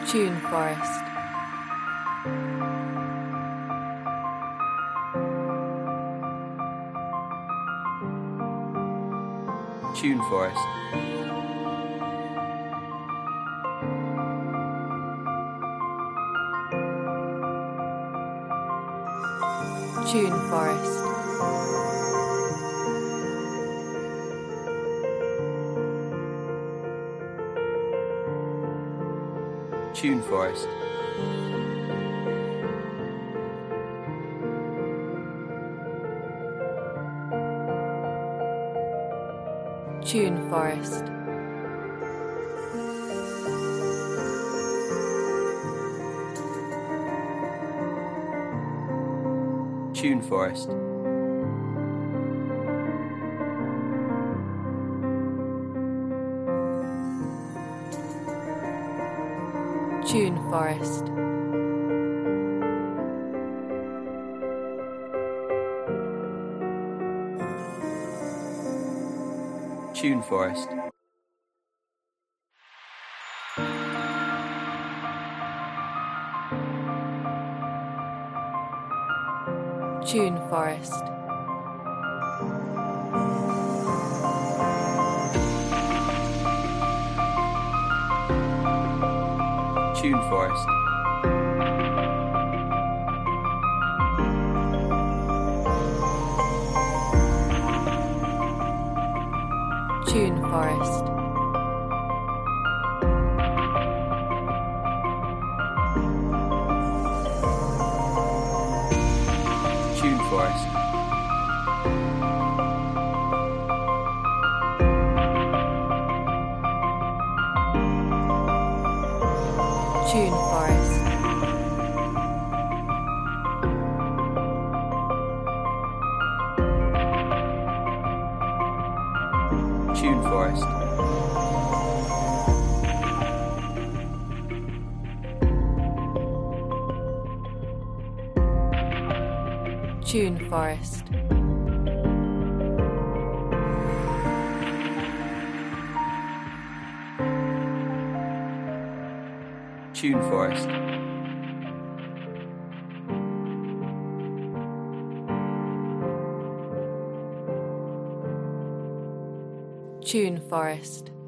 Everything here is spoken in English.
Tune Forest. Tune Forest. Tune Forest. Tune Forest. Tune Forest. Tune Forest. Tune Forest. Tune Forest. Tune Forest. Tune Forest. Tune Forest. Tune Forest. Tune Forest. Tune Forest. Tune Forest. Tune Forest. Tune Forest.